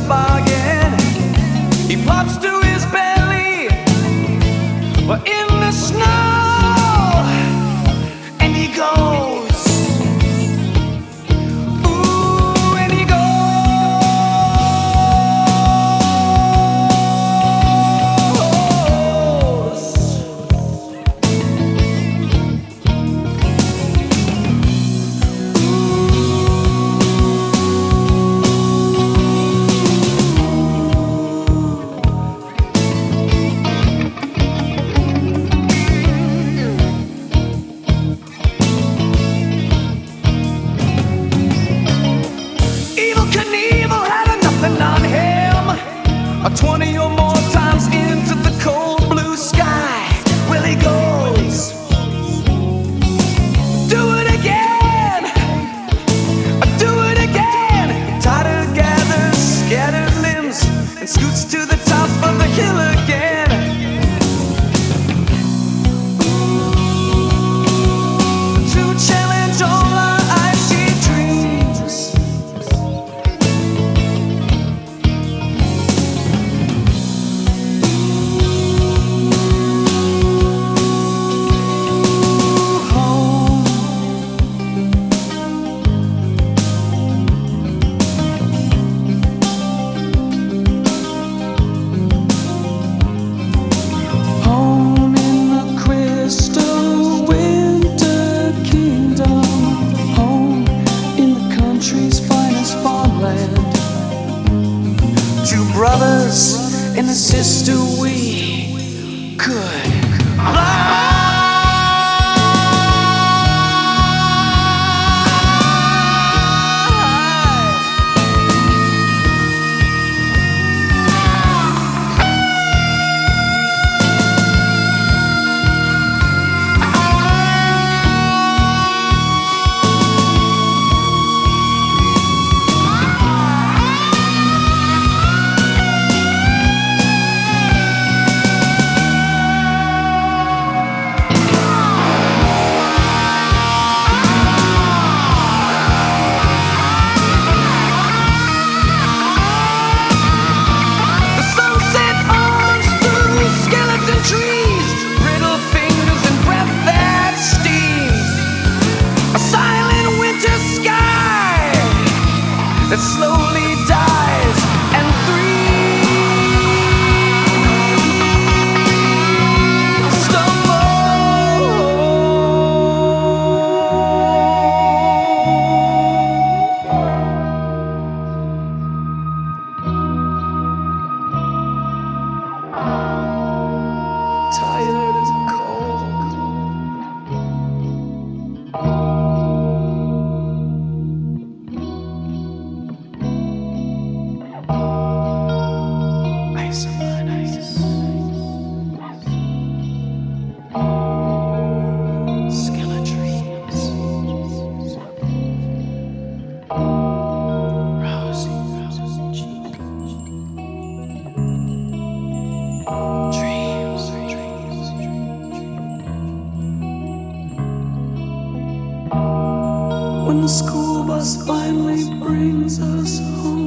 bargain. He plops to his belly, but in the snow, and he goes. Ooh, and he goes. Evel Knievel had nothing on him. 20 or more times into the cold blue sky. Well, he goes. Do it again. Do it again. Tighter gathers scattered limbs and scoots to the top of the hill again. To challenge all our icy dreams. Home in the crystal winter kingdom. Home in the country's finest farmland. Two brothers and a sister we could fly. The sunset arms through skeleton trees, brittle fingers and breath that steams. A silent winter sky that slowly dies and tired and cold. Ice on ice. Skeletons. Rosy cheek. Dreams. When the school bus finally brings us home.